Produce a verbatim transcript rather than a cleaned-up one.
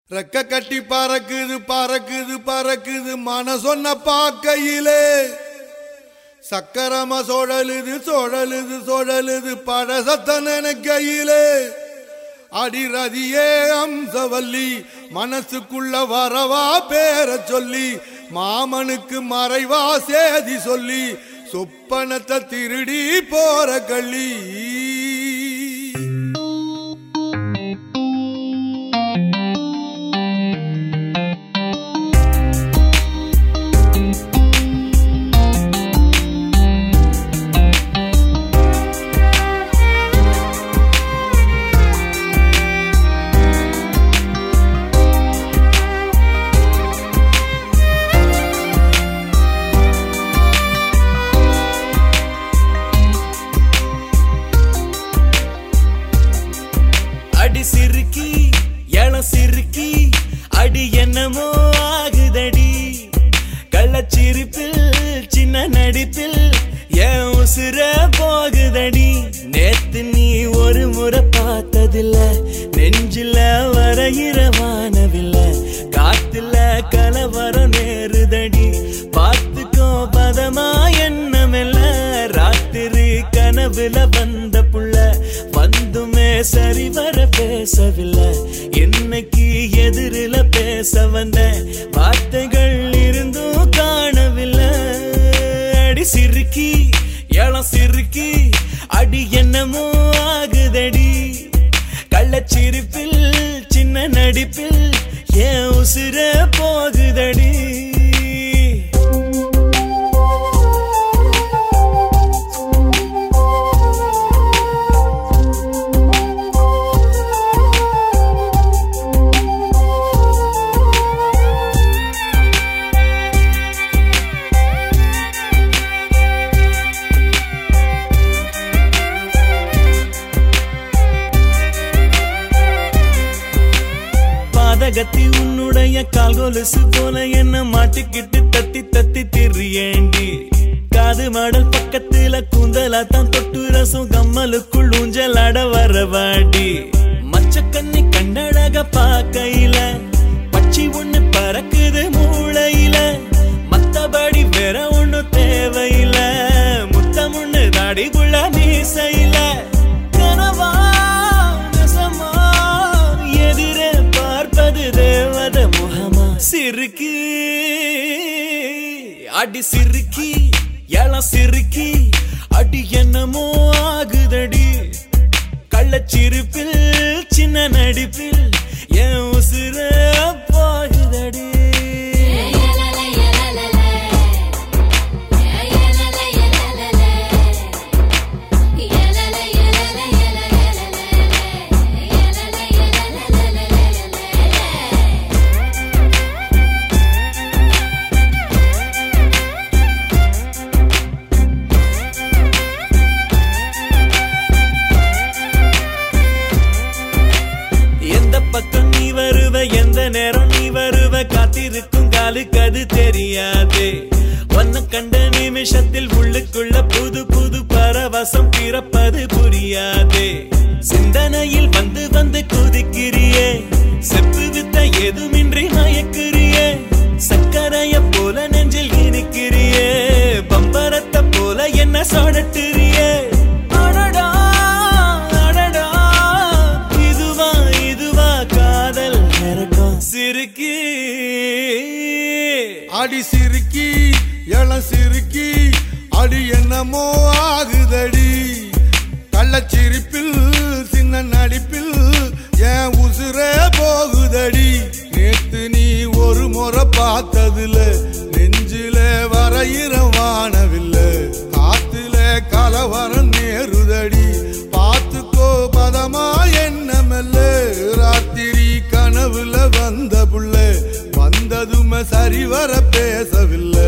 ரெக்க கட்டி பறக்குது பறக்குது பறக்குது மனசொன்ன பாக்கையிலே சக்கரமா சோழலுது சோழலுது சோழலுது பழசத்த நினைக்கையிலே அடிரதியே அம்சவல்லி மனசுக்குள்ள வரவா பேர சொல்லி மாமனுக்கு மறைவா சேதி சொல்லி சொப்பனத்தை திருடி போற கள்ளி அடி சிறுக்கி எள சிறுக்கி அடி என்னமோ ஆகுதடி கள்ளச்சிரிப்பில் சின்ன நடிப்பில் என் உசுர போகுதடி நேத்து நீ ஒரு முறை பார்த்ததில்ல நெஞ்சில வரையிற வானவில்ல காத்துல கலவரம் நேருதடி பார்த்துக்கோ பதமா என்னமில்ல ராத்திரி கனவுல வந்த புள்ள வந்துமே சரி வர பேசவில்லை இன்னைக்கு எதிரில பேச வந்த வார்த்தைகள் இருந்தும் காணவில்லை அடி சிறுக்கி எளம் சிறுக்கி அடி என்னமோ ஆகுதடி கள்ளச்சிரிப்பில் சின்ன நடிப்பில் என் உசுர போகுதடி கத்தி உன்னுடைய கால் கொலுசு போல என்ன மாட்டிக்கிட்டு தத்தி தத்தி திரியேண்டி காது மாடல் பக்கத்துல கூந்தலா தான் தொட்டு ரசம் கம்மலுக்குள் ஊஞ்சலாட வரவாடி மச்ச கண்ணி கண்டழக பாக்கையில பச்சி ஒண்ணு பறக்குது மூளையில மத்தபடி வேற ஒண்ணு தேவையில முத்தம் ஒண்ணு தாடிக்குள்ள மீசையில கனவா நெசமா எதிரே தேவத முகமா சிறுக்கி அடி சிறுக்கி எளம் சிறுக்கி அடி என்னமோ ஆகுதடி கள்ளச்சிரிப்பில் சின்ன நடிப்பில் என் உசுர போகுதடி பக்கம் நீ வருவ எந்த நேரம் நீ வருவ காத்திருக்கும் காலுக்கு அது தெரியாது ஒன்ன கண்ட நிமிஷத்தில் உள்ளுக்குள்ள புது புது பரவசம் பிறப்பது புரியாது சிந்தனையில் வந்து வந்து குதிக்கிறியே செப்பு வித்த எதுமின்றி மயக்கிறியே சக்கரைய போல நெஞ்சில் இனிக்கிறியே பம்பரத்தை போல என்ன சொடட்டுறியே அடடா சிறுக்கி அடி சிறுக்கி எளம் சிறுக்கி அடி என்னமோ ஆகுதடி கள்ளச்சிரிப்பில் சின்ன நடிப்பில் என் உசுரே போகுதடி நேத்து நீ ஒரு முறை பார்த்ததுல நெஞ்சில வரையிற வானவில்லை காத்துல கலவரம் நேருதடி பார்த்துக்கோ பதமா என்னமல்ல ராத்திரி கனவுல வந்த புள்ள வந்ததுமே சரி வர பேசவில்லை